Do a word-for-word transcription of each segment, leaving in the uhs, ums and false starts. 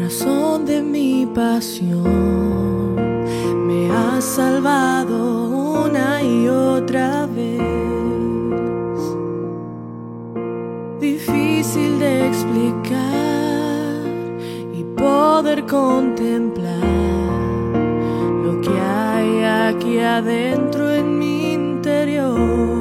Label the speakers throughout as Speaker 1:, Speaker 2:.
Speaker 1: razón de mi pasión, me has salvado una y otra vez. Difícil de explicar y poder contemplar lo que hay aquí adentro en mi interior.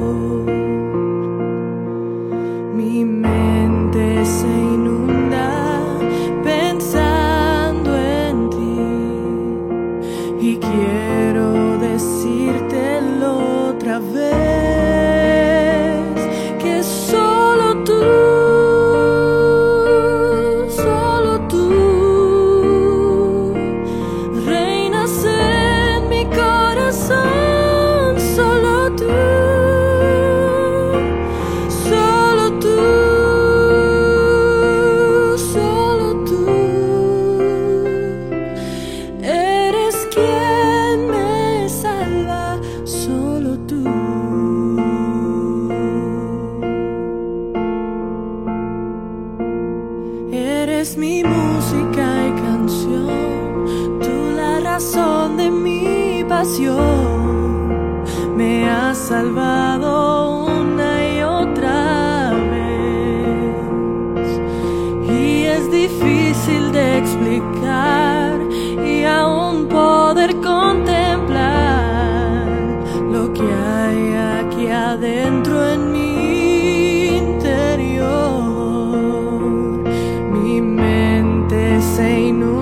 Speaker 1: Mi mente se inunda pensando en ti y quiero decírtelo otra vez, que solo tú, solo tú reinas en mi corazón, solo tú. Eres mi música y canción, tú la razón de mi pasión. Me has salvado una y otra vez, y es difícil de explicar y aún poder contemplar lo que hay aquí adentro en mi interior. Se inunda